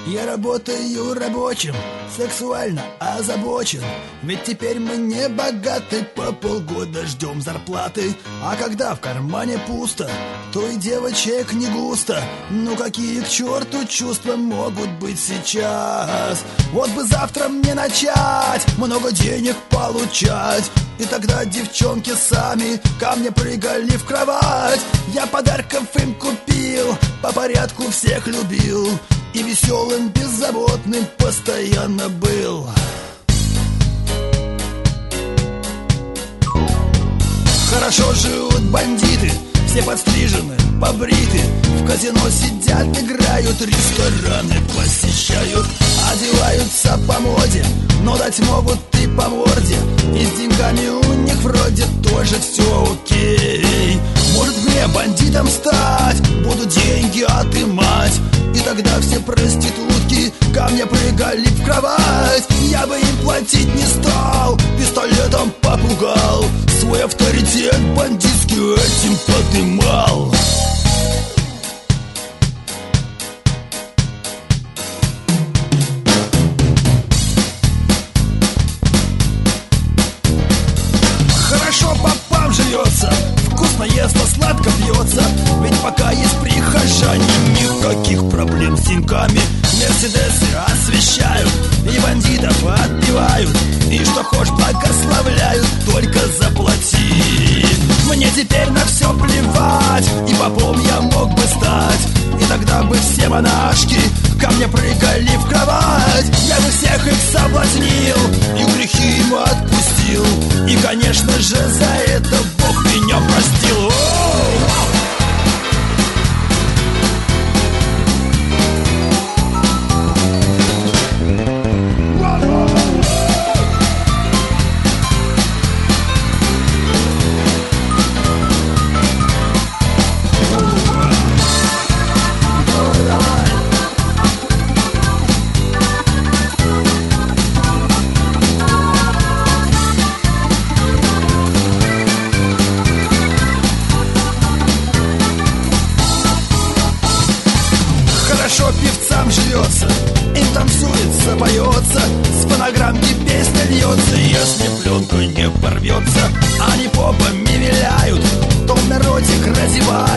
Я работаю рабочим, сексуально озабочен. Ведь теперь мы не богаты, по полгода ждем зарплаты. А когда в кармане пусто, то и девочек не густо. Ну какие к черту чувства могут быть сейчас? Вот бы завтра мне начать много денег получать, и тогда девчонки сами ко мне прыгали в кровать. Я подарков им купил, по порядку всех любил, и веселым, беззаботным постоянно был. Хорошо живут бандиты, все подстрижены, побриты. В казино сидят, играют, рестораны посещают. Одеваются по моде, но дать могут и по морде. И с деньгами у них вроде тоже все окей. Может мне бандитом стать, буду деньги отымать, и тогда все проститутки ко мне прыгали в кровать. Я бы им платить не стал, пистолетом попугал, свой авторитет бандитский этим подымал. Хорошо попам живется, вкусно ест, а сладко пьется. Ведь пока есть прихожане, никаких проблем с деньгами. Мерседесы освещают и бандитов отбивают, и что хочешь благословляют, только заплати. Мне теперь на все плевать, и попом я мог бы стать, и тогда бы все монашки ко мне прыгали в кровать. Я бы всех их соблазнил и грехи им отпустил, и, конечно же, за это Бог меня простил. Хорошо певцам живется, им танцуется, поется, с фонограммки песня льется. Если пленка не порвется, они попами виляют, то в народе разевают.